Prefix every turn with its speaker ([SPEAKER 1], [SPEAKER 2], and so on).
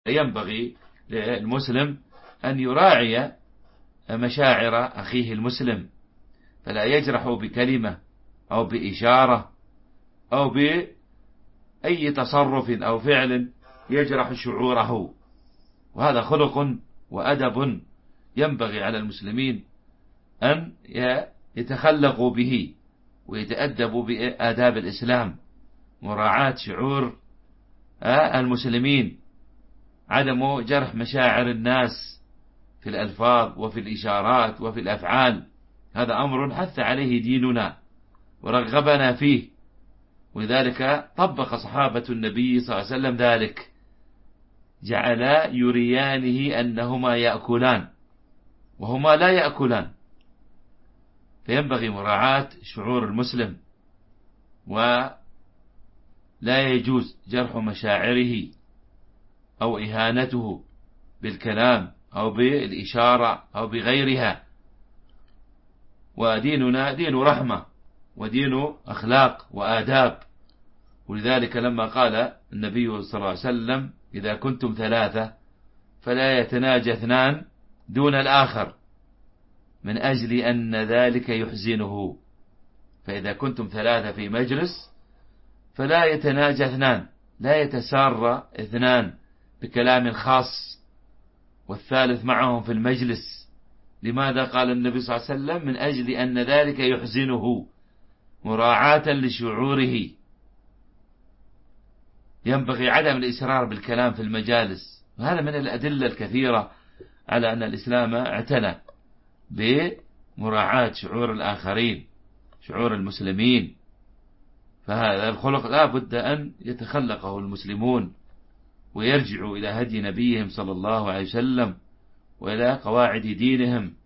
[SPEAKER 1] ينبغي للمسلم أن يراعي مشاعر أخيه المسلم، فلا يجرح بكلمة أو بإشارة أو بأي تصرف أو فعل يجرح شعوره. وهذا خلق وأدب ينبغي على المسلمين أن يتخلقوا به ويتأدبوا بآداب الإسلام، مراعاة شعور المسلمين، عدم جرح مشاعر الناس في الألفاظ وفي الإشارات وفي الأفعال. هذا أمر حث عليه ديننا ورغبنا فيه، ولذلك طبق صحابة النبي صلى الله عليه وسلم ذلك، جعلا يريانه أنهما يأكلان وهما لا يأكلان. فينبغي مراعاة شعور المسلم، ولا يجوز جرح مشاعره أو إهانته بالكلام أو بالإشارة أو بغيرها. وديننا دين رحمة ودين أخلاق وآداب، ولذلك لما قال النبي صلى الله عليه وسلم: إذا كنتم ثلاثة فلا يتناجى اثنان دون الآخر، من أجل أن ذلك يحزنه. فإذا كنتم ثلاثة في مجلس فلا يتناجى اثنان، لا يتسار اثنان بكلام خاص والثالث معهم في المجلس. لماذا قال النبي صلى الله عليه وسلم: من أجل أن ذلك يحزنه، مراعاة لشعوره. ينبغي عدم الإسرار بالكلام في المجالس، وهذا من الأدلة الكثيرة على أن الإسلام اعتنى بمراعاة شعور الآخرين، شعور المسلمين. فهذا الخلق لا بد أن يتخلقه المسلمون ويرجعوا إلى هدي نبيهم صلى الله عليه وسلم وإلى قواعد دينهم،